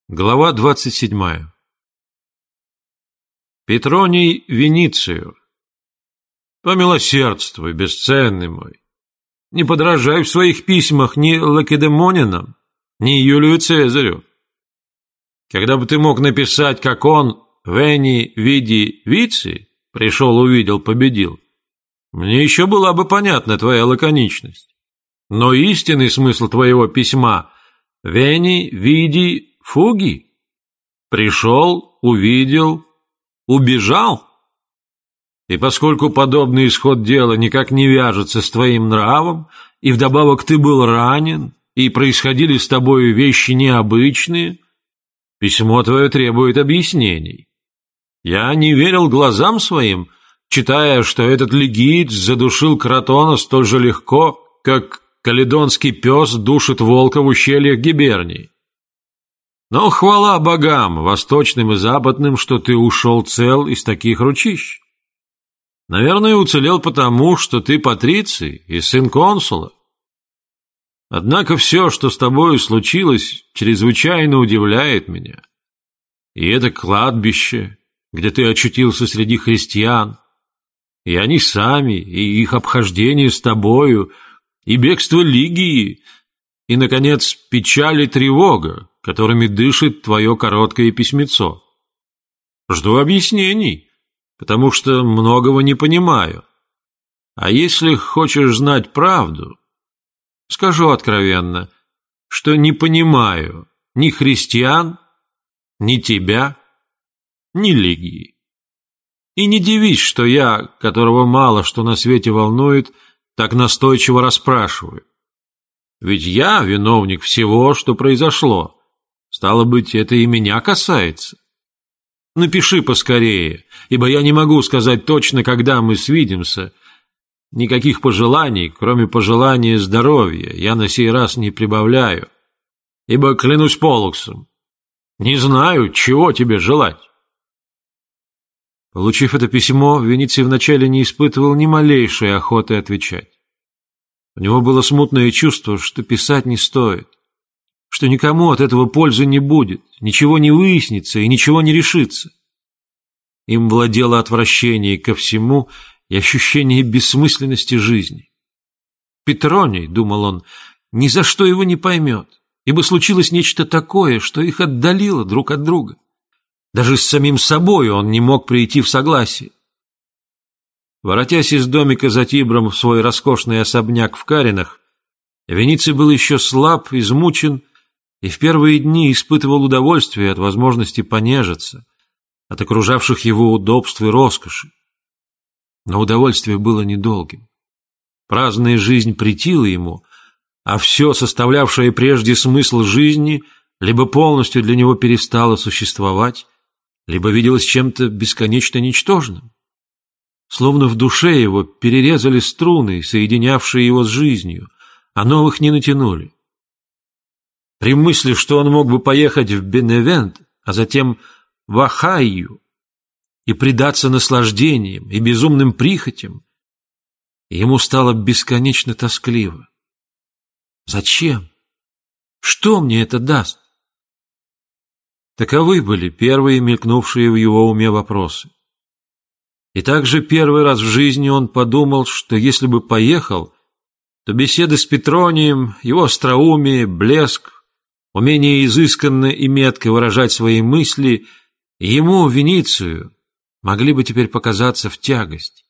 Глава 27. Петроний Веницию. Помилосердствуй, бесценный мой. Не подражай в своих письмах ни Лакедемонинам, ни Юлию Цезарю. Когда бы ты мог написать, как он, Вени, Види, Вици, пришел, увидел, победил, мне еще была бы понятна твоя лаконичность. Но истинный смысл твоего письма – Вени, Види, Фуги? Пришел, увидел, убежал? И поскольку подобный исход дела никак не вяжется с твоим нравом, и вдобавок ты был ранен, и происходили с тобой вещи необычные, письмо твое требует объяснений. Я не верил глазам своим, читая, что этот легиец задушил Кротона столь же легко, как каледонский пес душит волка в ущельях Гибернии. Но хвала богам, восточным и западным, что ты ушел цел из таких ручищ. Наверное, уцелел потому, что ты патриций и сын консула. Однако все, что с тобою случилось, чрезвычайно удивляет меня. И это кладбище, где ты очутился среди христиан, и они сами, и их обхождение с тобою, и бегство Лигии, и, наконец, печаль и тревога, которыми дышит твое короткое письмецо. Жду объяснений, потому что многого не понимаю. А если хочешь знать правду, скажу откровенно, что не понимаю ни христиан, ни тебя, ни Лигии. И не дивись, что я, которого мало что на свете волнует, так настойчиво расспрашиваю. Ведь я виновник всего, что произошло. Стало быть, это и меня касается. Напиши поскорее, ибо я не могу сказать точно, когда мы свидимся. Никаких пожеланий, кроме пожелания здоровья, я на сей раз не прибавляю, ибо, клянусь Полуксом, не знаю, чего тебе желать. Получив это письмо, Вениций вначале не испытывал ни малейшей охоты отвечать. У него было смутное чувство, что писать не стоит, что никому от этого пользы не будет, ничего не выяснится и ничего не решится. Им владело отвращение ко всему и ощущение бессмысленности жизни. Петроний, думал он, ни за что его не поймет, ибо случилось нечто такое, что их отдалило друг от друга. Даже с самим собой он не мог прийти в согласие. Воротясь из домика за Тибром в свой роскошный особняк в Каринах, Вениций был еще слаб, измучен и в первые дни испытывал удовольствие от возможности понежиться, от окружавших его удобств и роскоши. Но удовольствие было недолгим. Праздная жизнь претила ему, а все, составлявшее прежде смысл жизни, либо полностью для него перестало существовать, либо виделось чем-то бесконечно ничтожным. Словно в душе его перерезали струны, соединявшие его с жизнью, а новых не натянули. При мысли, что он мог бы поехать в Беневент, а затем в Ахайю и предаться наслаждениям и безумным прихотям, ему стало бесконечно тоскливо. Зачем? Что мне это даст? Таковы были первые мелькнувшие в его уме вопросы. И также первый раз в жизни он подумал, что если бы поехал, то беседы с Петронием, его остроумие, блеск, умение изысканно и метко выражать свои мысли, ему, Веницию, могли бы теперь показаться в тягость.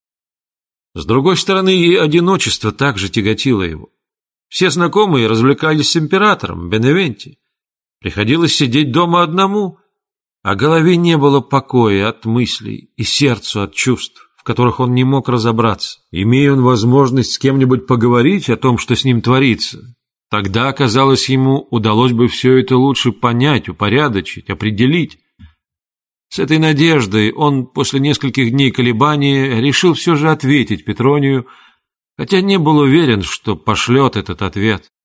С другой стороны, и одиночество также тяготило его. Все знакомые развлекались с императором, Беневенти. Приходилось сидеть дома одному, а голове не было покоя от мыслей и сердцу от чувств, в которых он не мог разобраться. Имея он возможность с кем-нибудь поговорить о том, что с ним творится, тогда, казалось ему, удалось бы все это лучше понять, упорядочить, определить. С этой надеждой он после нескольких дней колебания решил все же ответить Петронию, хотя не был уверен, что пошлет этот ответ.